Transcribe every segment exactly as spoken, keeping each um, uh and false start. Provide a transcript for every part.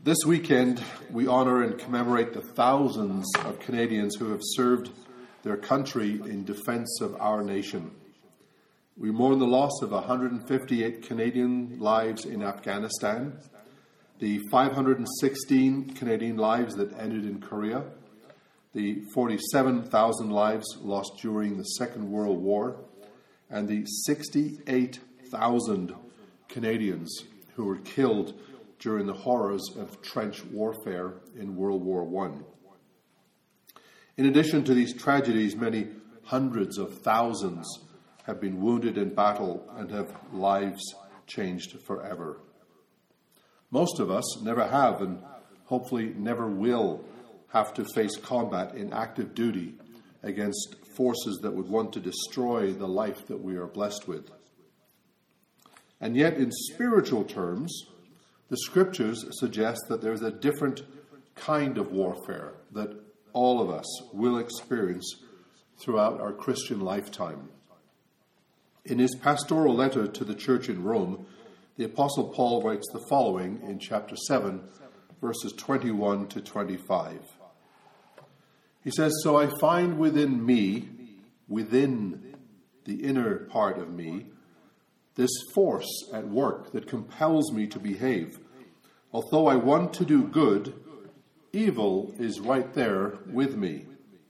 This weekend, we honour and commemorate the thousands of Canadians who have served their country in defence of our nation. We mourn the loss of one hundred fifty-eight Canadian lives in Afghanistan, the five hundred sixteen Canadian lives that ended in Korea, the forty-seven thousand lives lost during the Second World War, and the sixty-eight thousand Canadians who were killed during the horrors of trench warfare in World War One. In addition to these tragedies, many hundreds of thousands have been wounded in battle and have lives changed forever. Most of us never have and hopefully never will have to face combat in active duty against forces that would want to destroy the life that we are blessed with. And yet, in spiritual terms, the Scriptures suggest that there's a different kind of warfare that all of us will experience throughout our Christian lifetime. In his pastoral letter to the church in Rome, the Apostle Paul writes the following in chapter seven, verses twenty-one to twenty-five. He says, "So I find within me, within the inner part of me, this force at work that compels me to behave. Although I want to do good, evil is right there with me."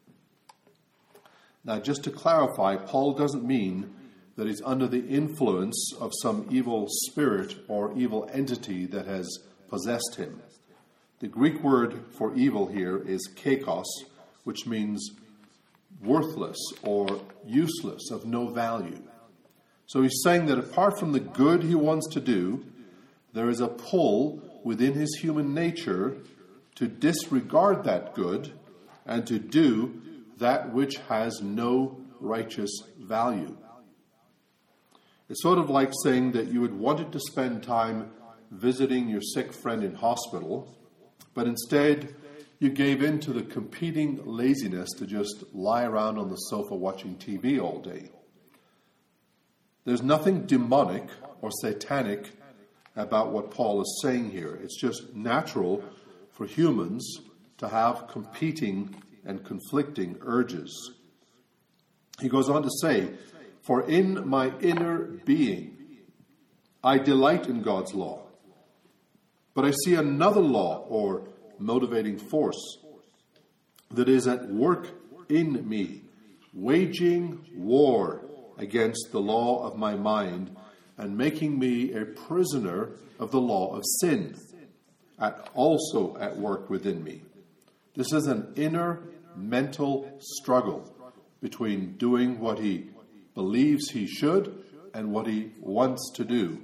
Now, just to clarify, Paul doesn't mean that he's under the influence of some evil spirit or evil entity that has possessed him. The Greek word for evil here is kakos, which means worthless or useless, of no value. So he's saying that apart from the good he wants to do, there is a pull within his human nature to disregard that good and to do that which has no righteous value. It's sort of like saying that you had wanted to spend time visiting your sick friend in hospital, but instead you gave in to the competing laziness to just lie around on the sofa watching T V all day. There's nothing demonic or satanic about what Paul is saying here. It's just natural for humans to have competing and conflicting urges. He goes on to say, "For in my inner being, I delight in God's law. But I see another law or motivating force that is at work in me, waging war against the law of my mind and making me a prisoner of the law of sin, at, also at work within me." This is an inner mental struggle between doing what he believes he should and what he wants to do.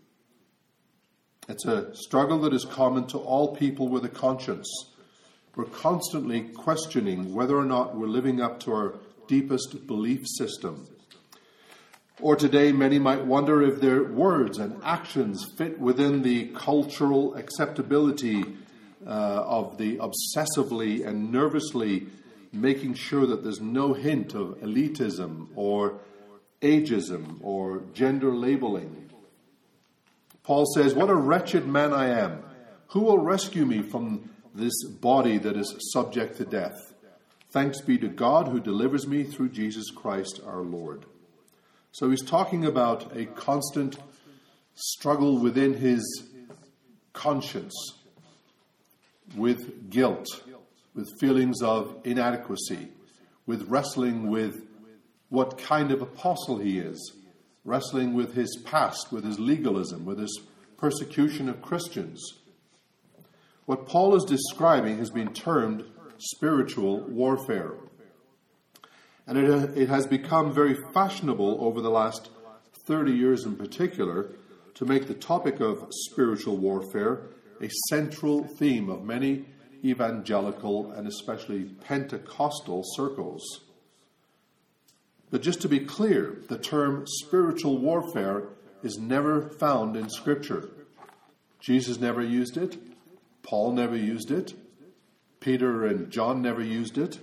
It's a struggle that is common to all people with a conscience. We're constantly questioning whether or not we're living up to our deepest belief system. Or today, many might wonder if their words and actions fit within the cultural acceptability uh, of the obsessively and nervously making sure that there's no hint of elitism or ageism or gender labeling. Paul says, "What a wretched man I am. Who will rescue me from this body that is subject to death? Thanks be to God who delivers me through Jesus Christ our Lord." So he's talking about a constant struggle within his conscience with guilt, with feelings of inadequacy, with wrestling with what kind of apostle he is, wrestling with his past, with his legalism, with his persecution of Christians. What Paul is describing has been termed spiritual warfare. And it, it has become very fashionable over the last thirty years in particular to make the topic of spiritual warfare a central theme of many evangelical and especially Pentecostal circles. But just to be clear, the term spiritual warfare is never found in Scripture. Jesus never used it. Paul never used it. Peter and John never used it.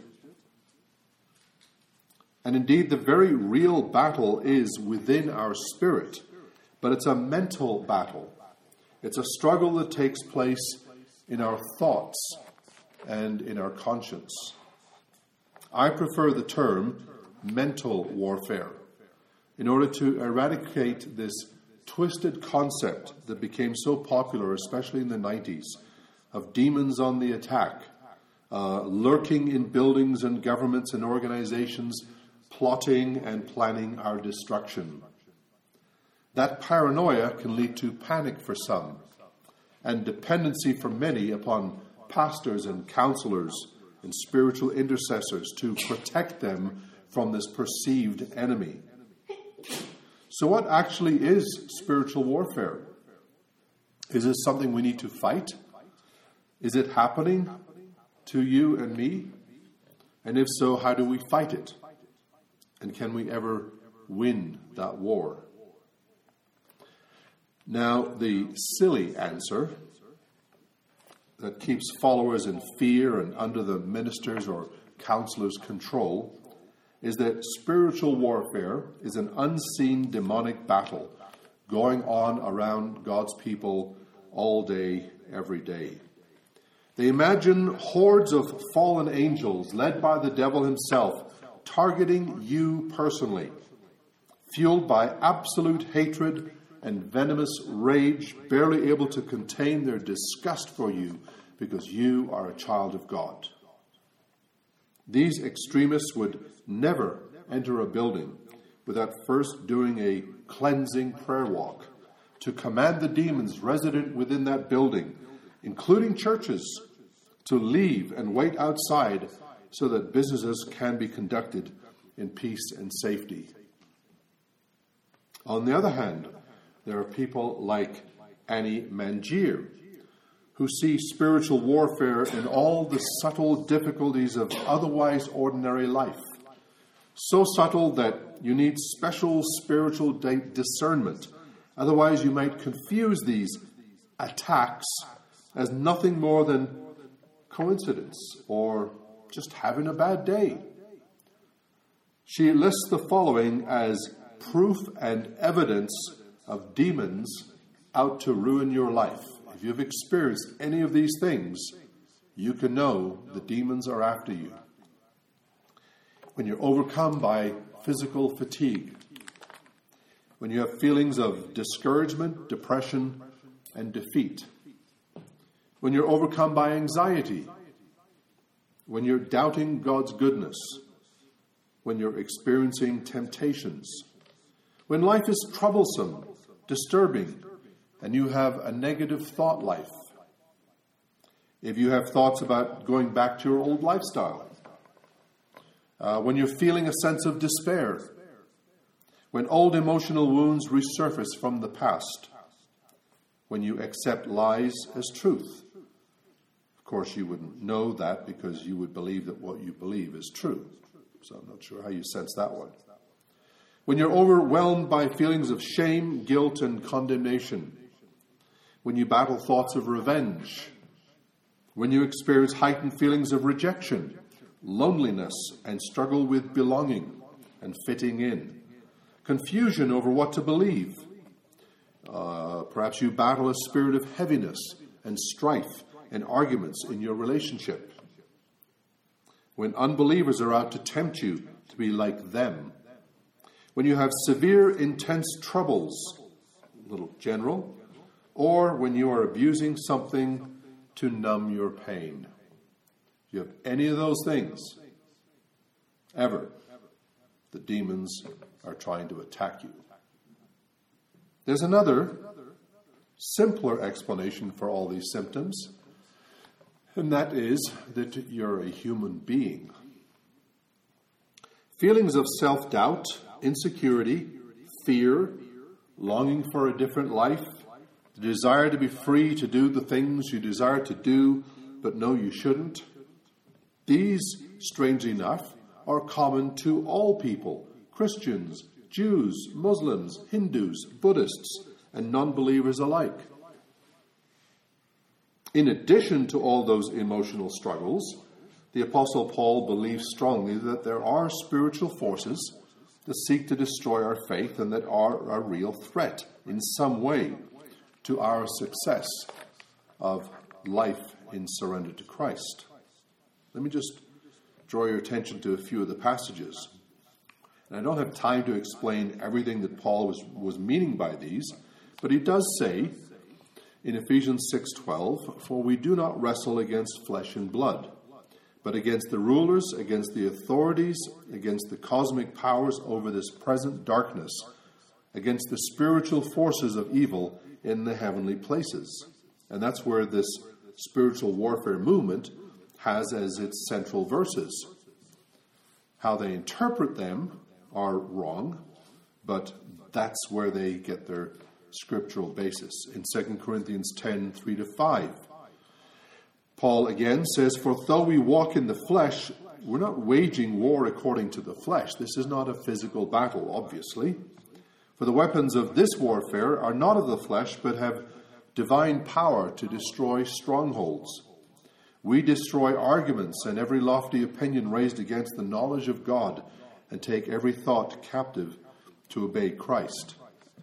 And indeed, the very real battle is within our spirit, but it's a mental battle. It's a struggle that takes place in our thoughts and in our conscience. I prefer the term mental warfare in order to eradicate this twisted concept that became so popular, especially in the nineties, of demons on the attack, uh, lurking in buildings and governments and organizations, plotting and planning our destruction. That paranoia can lead to panic for some, and dependency for many upon pastors and counselors and spiritual intercessors to protect them from this perceived enemy. So what actually is spiritual warfare? Is it something we need to fight? Is it happening to you and me? And if so, how do we fight it? And can we ever win that war? Now, the silly answer that keeps followers in fear and under the minister's or counselor's control is that spiritual warfare is an unseen demonic battle going on around God's people all day, every day. They imagine hordes of fallen angels led by the devil himself targeting you personally, fueled by absolute hatred and venomous rage, barely able to contain their disgust for you because you are a child of God. These extremists would never enter a building without first doing a cleansing prayer walk to command the demons resident within that building, including churches, to leave and wait outside so that businesses can be conducted in peace and safety. On the other hand, there are people like Annie Mangier, who see spiritual warfare in all the subtle difficulties of otherwise ordinary life. So subtle that you need special spiritual discernment. Otherwise, you might confuse these attacks as nothing more than coincidence or just having a bad day. She lists the following as proof and evidence of demons out to ruin your life. If you've experienced any of these things, you can know the demons are after you. When you're overcome by physical fatigue, when you have feelings of discouragement, depression, and defeat, when you're overcome by anxiety, when you're doubting God's goodness, when you're experiencing temptations, when life is troublesome, disturbing, and you have a negative thought life, if you have thoughts about going back to your old lifestyle, uh, when you're feeling a sense of despair, when old emotional wounds resurface from the past, when you accept lies as truth. Of course, you wouldn't know that because you would believe that what you believe is true. So I'm not sure how you sense that one. When you're overwhelmed by feelings of shame, guilt, and condemnation. When you battle thoughts of revenge. When you experience heightened feelings of rejection, loneliness, and struggle with belonging and fitting in. Confusion over what to believe. Uh, perhaps you battle a spirit of heaviness and strife and arguments in your relationship. When unbelievers are out to tempt you to be like them. When you have severe, intense troubles, a little general, or when you are abusing something to numb your pain. If you have any of those things, ever, the demons are trying to attack you. There's another, simpler explanation for all these symptoms, and that is that you're a human being. Feelings of self-doubt, insecurity, fear, longing for a different life, the desire to be free to do the things you desire to do but know you shouldn't. These, strangely enough, are common to all people, Christians, Jews, Muslims, Hindus, Buddhists, and non-believers alike. In addition to all those emotional struggles, the Apostle Paul believes strongly that there are spiritual forces that seek to destroy our faith and that are a real threat in some way to our success of life in surrender to Christ. Let me just draw your attention to a few of the passages. And I don't have time to explain everything that Paul was, was meaning by these, but he does say in Ephesians six twelve, "For we do not wrestle against flesh and blood, but against the rulers, against the authorities, against the cosmic powers over this present darkness, against the spiritual forces of evil in the heavenly places." And that's where this spiritual warfare movement has as its central verses. How they interpret them are wrong, but that's where they get their scriptural basis. In Second Corinthians ten, three to five, Paul again says, "For though we walk in the flesh," we're not waging war according to the flesh. This is not a physical battle, obviously. "For the weapons of this warfare are not of the flesh, but have divine power to destroy strongholds. We destroy arguments and every lofty opinion raised against the knowledge of God, and take every thought captive to obey Christ."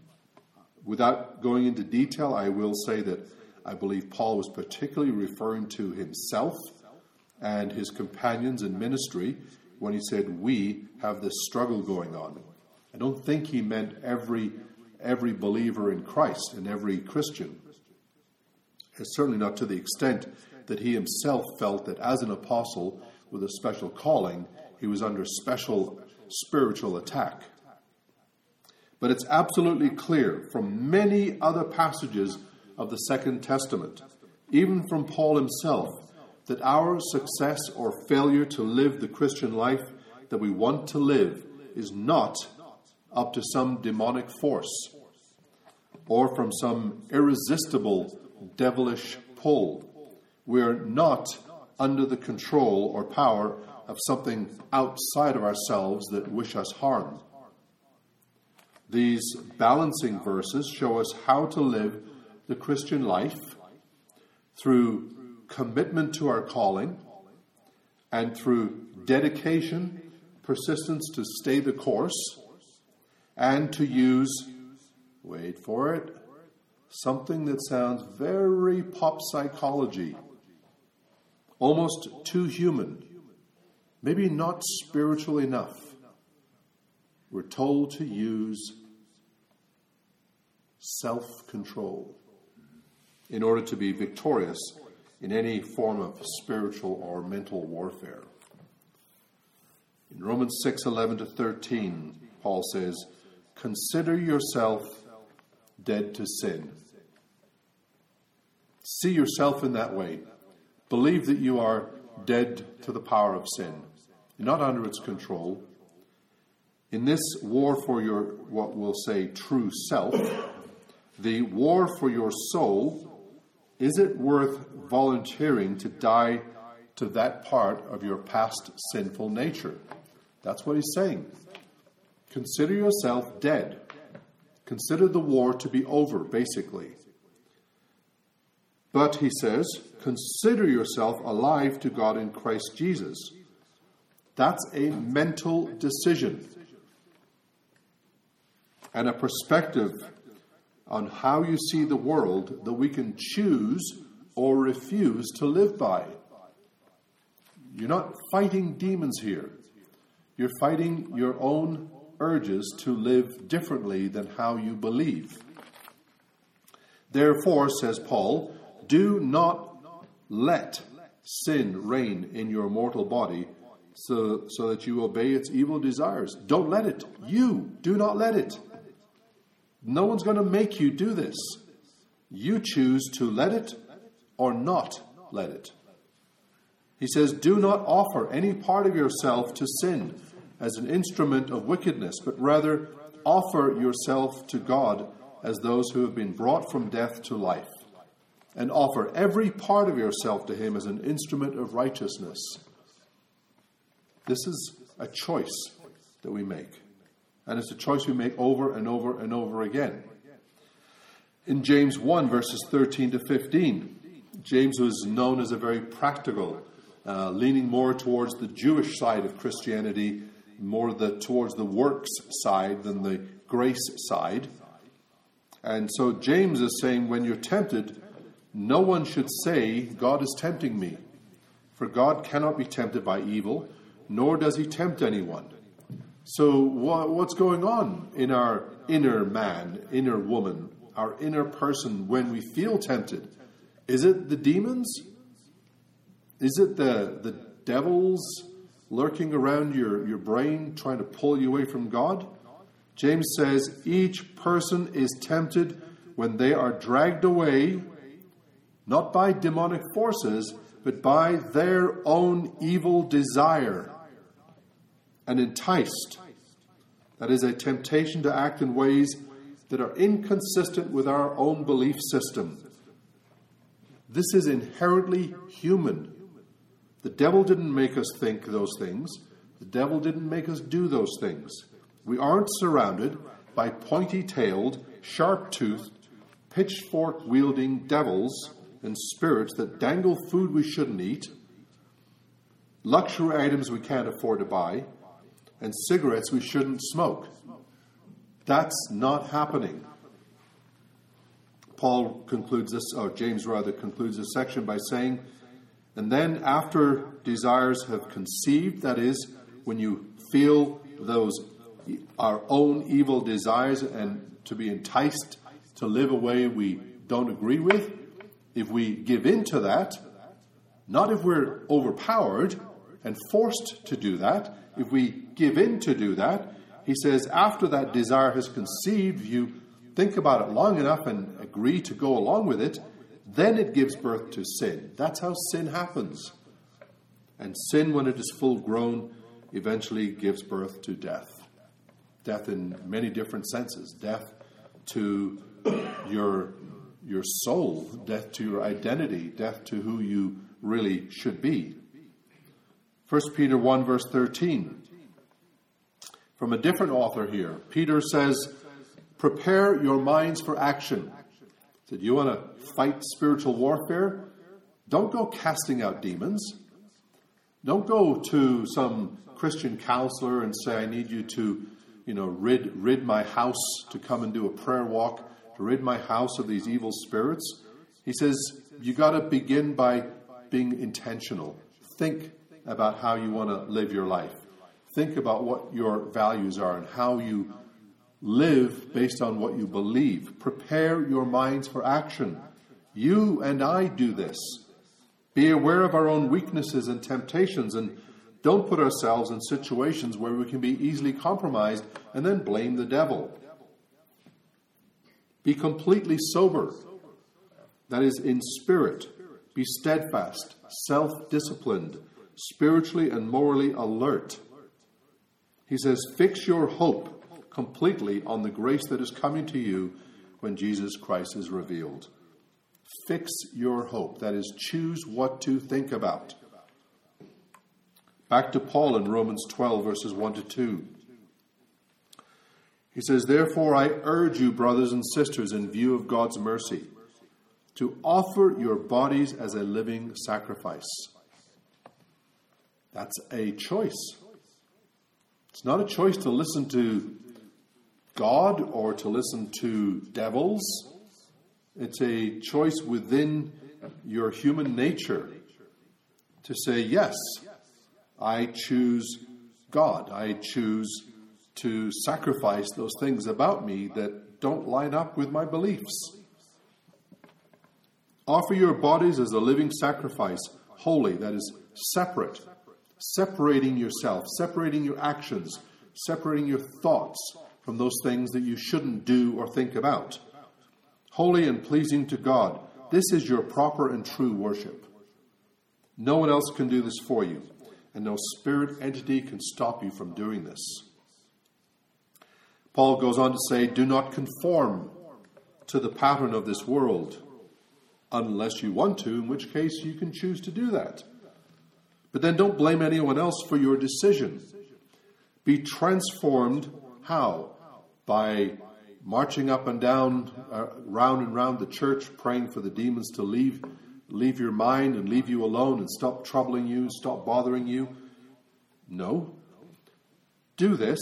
Without going into detail, I will say that I believe Paul was particularly referring to himself and his companions in ministry when he said, "We have this struggle going on." I don't think he meant every every believer in Christ and every Christian. It's certainly not to the extent that he himself felt that as an apostle with a special calling, he was under special spiritual attack. But it's absolutely clear from many other passages of the Second Testament, even from Paul himself, that our success or failure to live the Christian life that we want to live is not up to some demonic force or from some irresistible devilish pull. We're not under the control or power of something outside of ourselves that wish us harm. These balancing verses show us how to live the Christian life through commitment to our calling and through dedication, persistence to stay the course, and to use, wait for it, something that sounds very pop psychology, almost too human, maybe not spiritual enough. We're told to use self-control in order to be victorious in any form of spiritual or mental warfare. In Romans six, eleven to thirteen, Paul says, "Consider yourself dead to sin." See yourself in that way. Believe that you are dead to the power of sin. You're not under its control. In this war for your, what we'll say, true self, the war for your soul, is it worth volunteering to die to that part of your past sinful nature? That's what he's saying. Consider yourself dead. Consider the war to be over, basically. But, he says, consider yourself alive to God in Christ Jesus. That's a mental decision and a perspective on how you see the world that we can choose or refuse to live by. You're not fighting demons here. You're fighting your own urges to live differently than how you believe. Therefore, says Paul, do not let sin reign in your mortal body so, so that you obey its evil desires. Don't let it. You do not let it. No one's going to make you do this. You choose to let it or not let it. He says, do not offer any part of yourself to sin as an instrument of wickedness, but rather offer yourself to God as those who have been brought from death to life, and offer every part of yourself to him as an instrument of righteousness. This is a choice that we make. And it's a choice we make over and over and over again. In James one, verses thirteen to fifteen, James was known as a very practical, uh, leaning more towards the Jewish side of Christianity, more the towards the works side than the grace side. And so James is saying, when you're tempted, no one should say, God is tempting me. For God cannot be tempted by evil, nor does he tempt anyone. So what, what's going on in our inner man, inner woman, our inner person when we feel tempted? Is it the demons? Is it the, the devils lurking around your, your brain trying to pull you away from God? James says, each person is tempted when they are dragged away, not by demonic forces, but by their own evil desire, and enticed. That is a temptation to act in ways that are inconsistent with our own belief system. This is inherently human. The devil didn't make us think those things. The devil didn't make us do those things. We aren't surrounded by pointy-tailed, sharp-toothed, pitchfork-wielding devils and spirits that dangle food we shouldn't eat, luxury items we can't afford to buy, and cigarettes we shouldn't smoke. That's not happening. Paul concludes this, or James rather concludes this section by saying, and then after desires have conceived, that is, when you feel those our own evil desires and to be enticed to live a way we don't agree with, if we give in to that, not if we're overpowered and forced to do that, if we give in to do that, he says after that desire has conceived, you think about it long enough and agree to go along with it, then it gives birth to sin. That's how sin happens. And sin, when it is full grown, eventually gives birth to death. Death in many different senses. Death to your, your soul. Death to your identity. Death to who you really should be. First Peter one verse thirteen. From a different author here. Peter says, prepare your minds for action. So do you want to fight spiritual warfare? Don't go casting out demons. Don't go to some Christian counselor and say, I need you to, you know, rid rid my house, to come and do a prayer walk, to rid my house of these evil spirits. He says, you got to begin by being intentional. Think about how you want to live your life. Think about what your values are and how you live based on what you believe. Prepare your minds for action. You and I do this. Be aware of our own weaknesses and temptations, and don't put ourselves in situations where we can be easily compromised and then blame the devil. Be completely sober. That is, in spirit. Be steadfast, self-disciplined, spiritually and morally alert. He says, fix your hope completely on the grace that is coming to you when Jesus Christ is revealed. Fix your hope. That is, choose what to think about. Back to Paul in Romans twelve, verses one to two. He says, therefore I urge you, brothers and sisters, in view of God's mercy, to offer your bodies as a living sacrifice. That's a choice. It's not a choice to listen to God or to listen to devils. It's a choice within your human nature to say, yes, I choose God. I choose to sacrifice those things about me that don't line up with my beliefs. Offer your bodies as a living sacrifice, holy, that is separate, separating yourself, separating your actions, separating your thoughts from those things that you shouldn't do or think about. Holy and pleasing to God. This is your proper and true worship. No one else can do this for you, and no spirit entity can stop you from doing this. Paul goes on to say, do not conform to the pattern of this world, unless you want to, in which case you can choose to do that. But then don't blame anyone else for your decision. Be transformed, how? By marching up and down, uh, round and round the church, praying for the demons to leave, leave your mind and leave you alone and stop troubling you, stop bothering you. No. Do this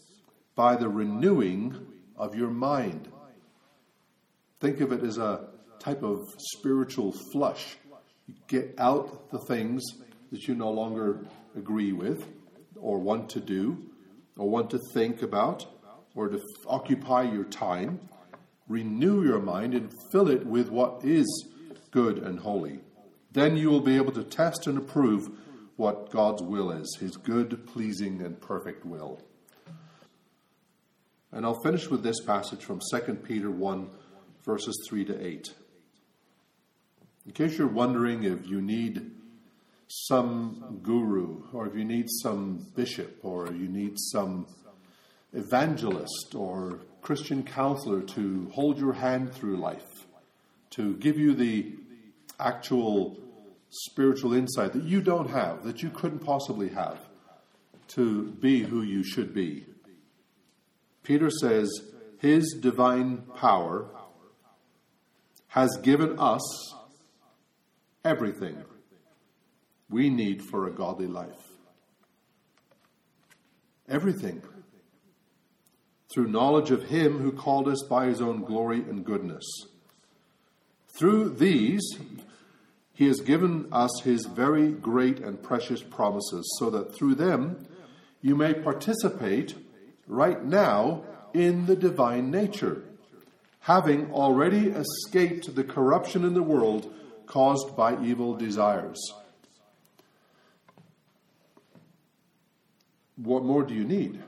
by the renewing of your mind. Think of it as a, type of spiritual flush. You get out the things that you no longer agree with, or want to do, or want to think about, or to f- occupy your time. Renew your mind and fill it with what is good and holy. Then you will be able to test and approve what God's will is, his good, pleasing, and perfect will. And I'll finish with this passage from Second Peter one, verses three to eight. In case you're wondering if you need some guru, or if you need some bishop, or you need some evangelist or Christian counselor to hold your hand through life, to give you the actual spiritual insight that you don't have, that you couldn't possibly have, to be who you should be. Peter says, his divine power has given us everything we need for a godly life. Everything. Through knowledge of him who called us by his own glory and goodness. Through these, he has given us his very great and precious promises, so that through them you may participate right now in the divine nature, having already escaped the corruption in the world caused by evil desires. What more do you need?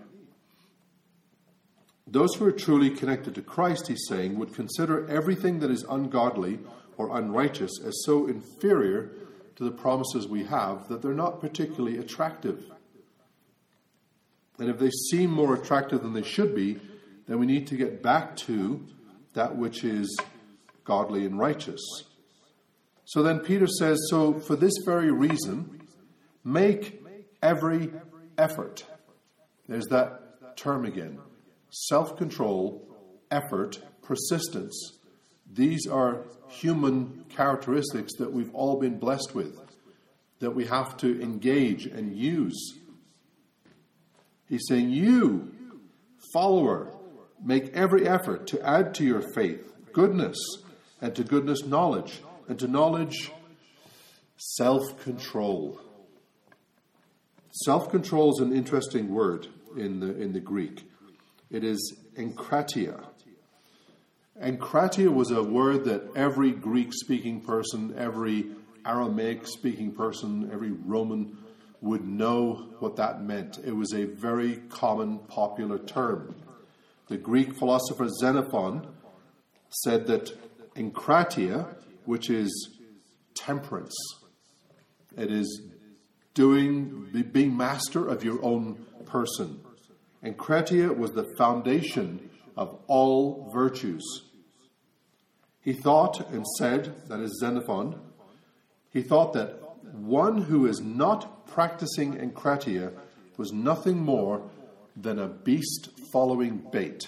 Those who are truly connected to Christ, he's saying, would consider everything that is ungodly or unrighteous as so inferior to the promises we have that they're not particularly attractive. And if they seem more attractive than they should be, then we need to get back to that which is godly and righteous. So then Peter says, so for this very reason, make every effort. There's that term again. Self-control, effort, persistence. These are human characteristics that we've all been blessed with, that we have to engage and use. He's saying, you, follower, make every effort to add to your faith goodness, and to goodness knowledge, and to knowledge self-control. Self-control is an interesting word in the in the Greek. It is enkratia. Enkratia was a word that every Greek-speaking person, every Aramaic-speaking person, every Roman would know what that meant. It was a very common, popular term. The Greek philosopher Xenophon said that enkratia, which is temperance, it is doing, being master of your own person. Enkratia was the foundation of all virtues. He thought and said, that is Xenophon, he thought that one who is not practicing enkratia was nothing more than a beast following bait.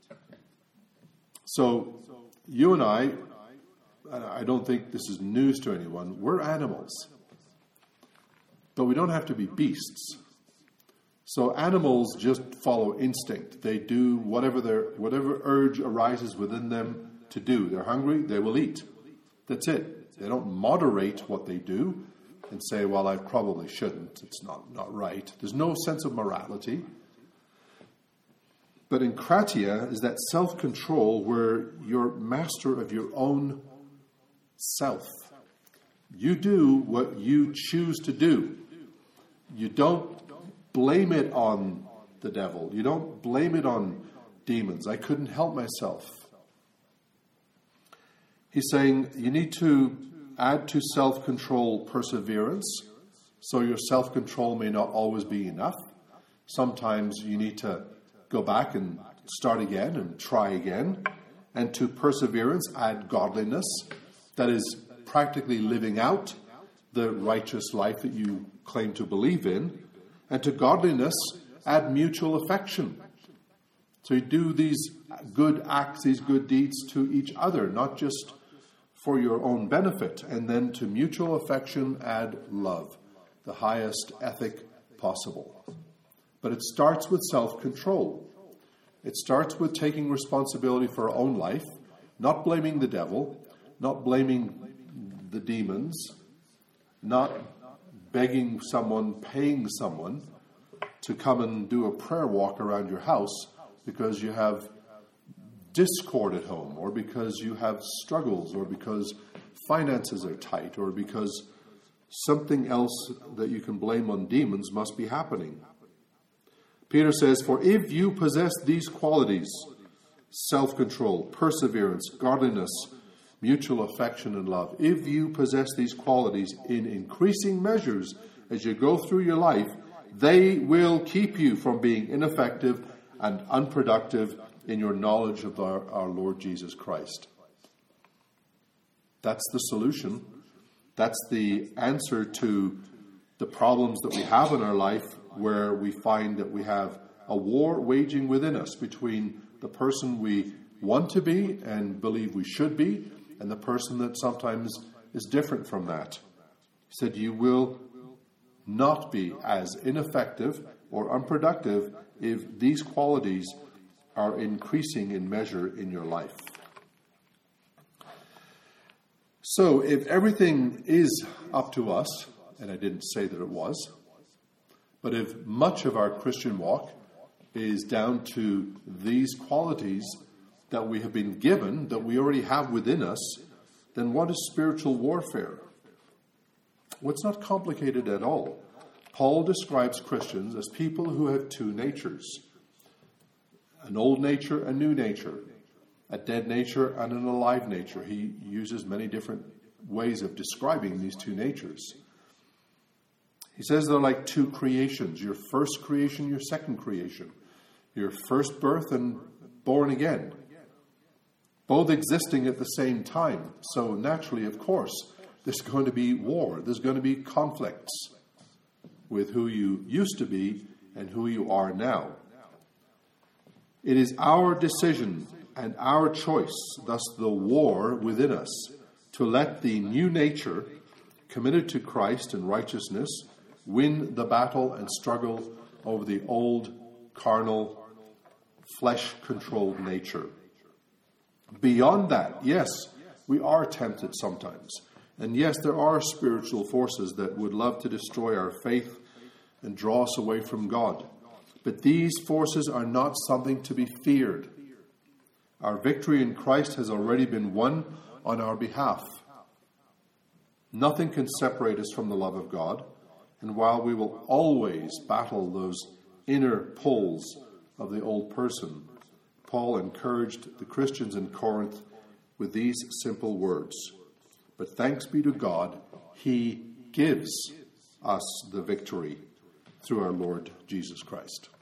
So, you and I, I don't think this is news to anyone, we're animals. But we don't have to be beasts. So animals just follow instinct. They do whatever their whatever urge arises within them to do. They're hungry, they will eat. That's it. They don't moderate what they do and say, well, I probably shouldn't. It's not, not right. There's no sense of morality. But enkratia is that self-control where you're master of your own self. You do what you choose to do. You don't blame it on the devil. You don't blame it on demons. I couldn't help myself. He's saying you need to add to self-control perseverance, so your self-control may not always be enough. Sometimes you need to go back and start again and try again. And to perseverance, add godliness. That is practically living out the righteous life that you claim to believe in. And to godliness, add mutual affection. So you do these good acts, these good deeds to each other, not just for your own benefit. And then to mutual affection, add love, the highest ethic possible. But it starts with self-control. It starts with taking responsibility for our own life, not blaming the devil, not blaming the demons, not begging someone, paying someone to come and do a prayer walk around your house because you have discord at home, or because you have struggles, or because finances are tight, or because something else that you can blame on demons must be happening. Peter says, "For if you possess these qualities, self-control, perseverance, godliness, mutual affection and love, if you possess these qualities in increasing measures as you go through your life, they will keep you from being ineffective and unproductive in your knowledge of our, our Lord Jesus Christ." That's the solution. That's the answer to the problems that we have in our life, where we find that we have a war waging within us between the person we want to be and believe we should be, and the person that sometimes is different from that. He said, you will not be as ineffective or unproductive if these qualities are increasing in measure in your life. So if everything is up to us, and I didn't say that it was, but if much of our Christian walk is down to these qualities that we have been given, that we already have within us, then what is spiritual warfare? Well, it's not complicated at all. Paul describes Christians as people who have two natures: an old nature, a new nature, a dead nature, and an alive nature. He uses many different ways of describing these two natures. He says they're like two creations: your first creation, your second creation, your first birth and born again, both existing at the same time. So naturally, of course, there's going to be war. There's going to be conflicts with who you used to be and who you are now. It is our decision and our choice, thus the war within us, to let the new nature, committed to Christ and righteousness, win the battle and struggle over the old, carnal, flesh-controlled nature. Beyond that, yes, we are tempted sometimes. And yes, there are spiritual forces that would love to destroy our faith and draw us away from God. But these forces are not something to be feared. Our victory in Christ has already been won on our behalf. Nothing can separate us from the love of God. And while we will always battle those inner pulls of the old person, Paul encouraged the Christians in Corinth with these simple words: "But thanks be to God, He gives us the victory through our Lord Jesus Christ."